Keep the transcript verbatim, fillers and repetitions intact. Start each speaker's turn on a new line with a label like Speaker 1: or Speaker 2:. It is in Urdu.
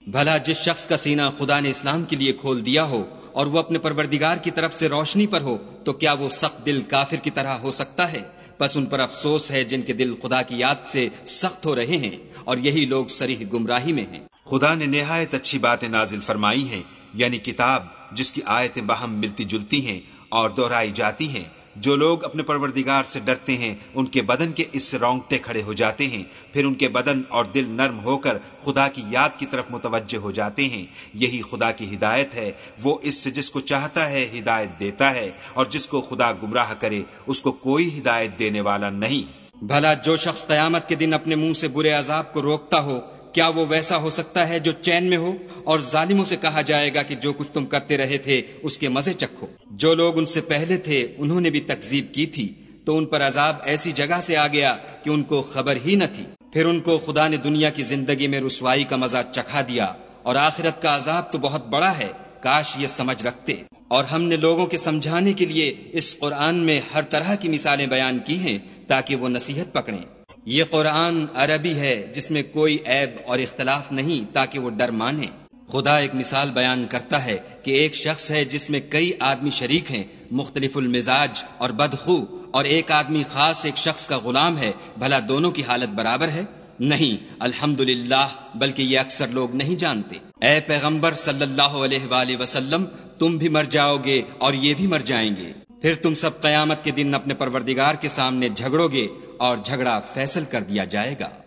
Speaker 1: بھلا جس شخص کا سینہ خدا نے اسلام کے لیے کھول دیا ہو اور وہ اپنے پروردگار کی طرف سے روشنی پر ہو تو کیا وہ سخت دل کافر کی طرح ہو سکتا ہے؟ بس ان پر افسوس ہے جن کے دل خدا کی یاد سے سخت ہو رہے ہیں، اور یہی لوگ صریح گمراہی میں ہیں۔
Speaker 2: خدا نے نہایت اچھی باتیں نازل فرمائی ہیں، یعنی کتاب جس کی آیتیں باہم ملتی جلتی ہیں اور دہرائی جاتی ہیں۔ جو لوگ اپنے پروردگار سے ڈرتے ہیں ان کے بدن کے اس سے رونگٹے کھڑے ہو جاتے ہیں، پھر ان کے بدن اور دل نرم ہو کر خدا کی یاد کی طرف متوجہ ہو جاتے ہیں۔ یہی خدا کی ہدایت ہے، وہ اس سے جس کو چاہتا ہے ہدایت دیتا ہے، اور جس کو خدا گمراہ کرے اس کو کوئی ہدایت دینے والا نہیں۔
Speaker 1: بھلا جو شخص قیامت کے دن اپنے منہ سے برے عذاب کو روکتا ہو کیا وہ ویسا ہو سکتا ہے جو چین میں ہو؟ اور ظالموں سے کہا جائے گا کہ جو کچھ تم کرتے رہے تھے اس کے مزے چکھو۔ جو لوگ ان سے پہلے تھے انہوں نے بھی تکذیب کی تھی تو ان پر عذاب ایسی جگہ سے آ گیا کہ ان کو خبر ہی نہ تھی۔ پھر ان کو خدا نے دنیا کی زندگی میں رسوائی کا مزہ چکھا دیا، اور آخرت کا عذاب تو بہت بڑا ہے، کاش یہ سمجھ رکھتے۔ اور ہم نے لوگوں کے سمجھانے کے لیے اس قرآن میں ہر طرح کی مثالیں بیان کی ہیں تاکہ وہ نصیحت پکڑیں۔ یہ قرآن عربی ہے جس میں کوئی عیب اور اختلاف نہیں تاکہ وہ ڈر مانیں۔ خدا ایک مثال بیان کرتا ہے کہ ایک شخص ہے جس میں کئی آدمی شریک ہیں، مختلف المزاج اور بدخو، اور ایک آدمی خاص ایک شخص کا غلام ہے، بھلا دونوں کی حالت برابر ہے؟ نہیں، الحمدللہ، بلکہ یہ اکثر لوگ نہیں جانتے۔ اے پیغمبر صلی اللہ علیہ وآلہ وسلم، تم بھی مر جاؤ گے اور یہ بھی مر جائیں گے، پھر تم سب قیامت کے دن اپنے پروردگار کے سامنے جھگڑو گے اور جھگڑا فیصل کر دیا جائے گا۔